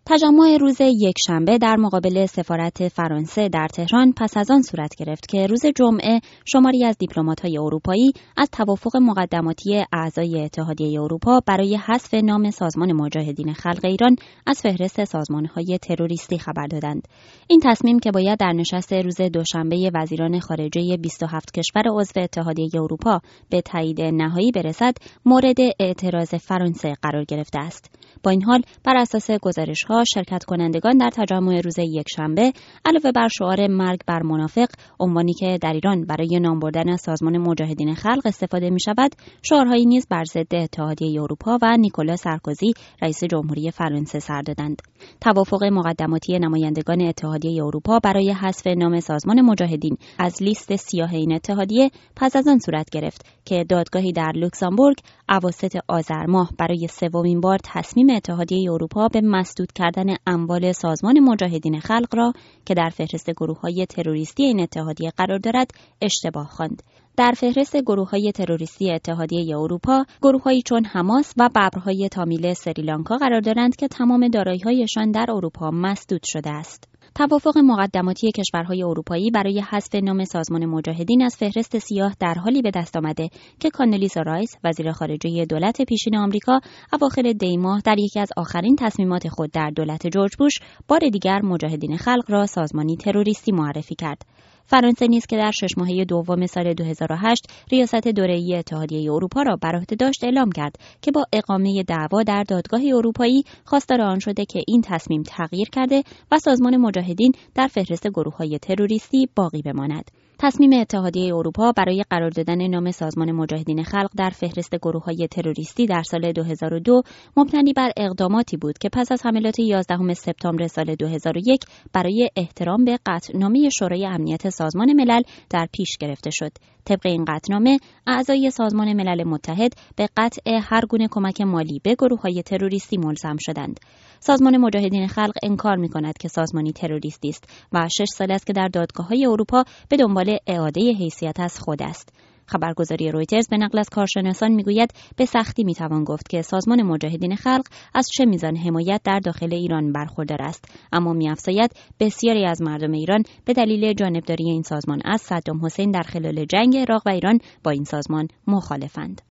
تجمع روز یکشنبه در مقابل سفارت فرانسه در تهران پس از آن صورت گرفت که روز جمعه شماری از دیپلمات‌های اروپایی از توافق مقدماتی اعضای اتحادیه اروپا برای حذف نام سازمان مجاهدین خلق ایران از فهرست سازمان‌های تروریستی خبر دادند. این تصمیم که باید در نشست روز دوشنبه وزیران خارجه 27 کشور عضو اتحادیه اروپا به تایید نهایی برسد، مورد اعتراض فرانسه قرار گرفته است. با این حال بر اساس گزارش‌ها شرکت کنندگان در تجمع روز یکشنبه علاوه بر شعار مرگ بر منافق، عنوانی که در ایران برای نام بردن از سازمان مجاهدین خلق استفاده می‌شود، شعارهایی نیز بر ضد اتحادیه اروپا و نیکولا سارکوزی رئیس جمهوری فرانسه سر دادند. توافق مقدماتی نمایندگان اتحادیه اروپا برای حذف نام سازمان مجاهدین از لیست سیاه این اتحادیه پس از آن صورت گرفت که دادگاهی در لوکزامبورگ اواسط آذر ماه برای سومین بار تصمیم اتحادیه اروپا به مسدود کردن اموال سازمان مجاهدین خلق را که در فهرست گروه‌های تروریستی این اتحادیه قرار دارد اشتباه خواند. در فهرست گروه‌های تروریستی اتحادیه اروپا، گروه‌هایی چون حماس و ببرهای تامیل سریلانکا قرار دارند که تمام دارایی‌هایشان در اروپا مسدود شده است. توافق مقدماتی کشورهای اروپایی برای حذف نام سازمان مجاهدین از فهرست سیاه در حالی به دست آمده که کاندلیزا رایس، وزیر خارجه دولت پیشین آمریکا، اواخر دی ماه در یکی از آخرین تصمیمات خود در دولت جورج بوش بار دیگر مجاهدین خلق را سازمانی تروریستی معرفی کرد. فرانسه نیز که در 6 ماهه دوم سال 2008 ریاست دوره‌ای اتحادیه اروپا را بر عهده داشت اعلام کرد که با اقامه دعوا در دادگاه اروپایی خواستار آن شده که این تصمیم تغییر کرده و سازمان مجاهدین در فهرست گروه‌های تروریستی باقی بماند. تصمیم اتحادیه اروپا برای قرار دادن نام سازمان مجاهدین خلق در فهرست گروه‌های تروریستی در سال 2002 مبتنی بر اقداماتی بود که پس از حملات 11 سپتامبر سال 2001 برای احترام به قطعنامه شورای امنیت سازمان ملل در پیش گرفته شد. طبق این قطعنامه، اعضای سازمان ملل متحد به قطع هر گونه کمک مالی به گروه‌های تروریستی ملزم شدند. سازمان مجاهدین خلق انکار می‌کند که سازمانی تروریستی است و 6 سال است که در دادگاه‌های اروپا به دنبال اعاده حیثیت از خود است. خبرگزاری رویترز به نقل از کارشناسان میگوید به سختی میتوان گفت که سازمان مجاهدین خلق از چه میزان حمایت در داخل ایران برخوردار است، اما می‌افزاید بسیاری از مردم ایران به دلیل جانبداری این سازمان از صدام حسین در خلال جنگ عراق و ایران با این سازمان مخالفند.